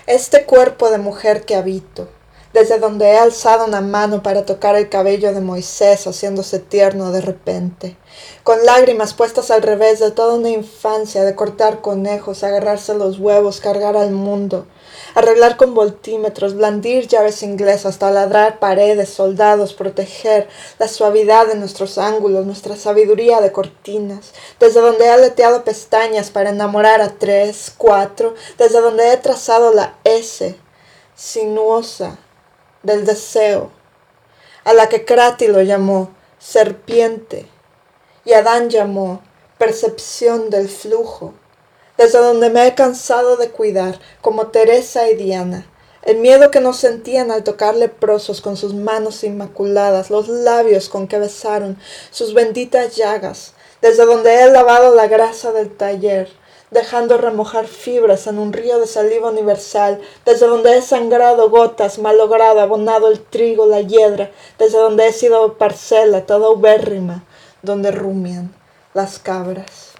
Este cuerpo de mujer que habito, desde donde he alzado una mano para tocar el cabello de Moisés haciéndose tierno de repente, con lágrimas puestas al revés de toda una infancia de cortar conejos, agarrarse los huevos, cargar al mundo, arreglar con voltímetros, blandir llaves inglesas, taladrar paredes, soldados, proteger la suavidad de nuestros ángulos, nuestra sabiduría de cortinas, desde donde he aleteado pestañas para enamorar a 3, 4, desde donde he trazado la S, sinuosa, del deseo, a la que Crátilo llamó serpiente y Adán llamó percepción del flujo, desde donde me he cansado de cuidar, como Teresa y Diana, el miedo que no sentían al tocar leprosos con sus manos inmaculadas, los labios con que besaron sus benditas llagas, desde donde he lavado la grasa del taller, dejando remojar fibras en un río de saliva universal, desde donde he sangrado gotas, malogrado, abonado el trigo, la hiedra, desde donde he sido parcela, toda ubérrima, donde rumian las cabras.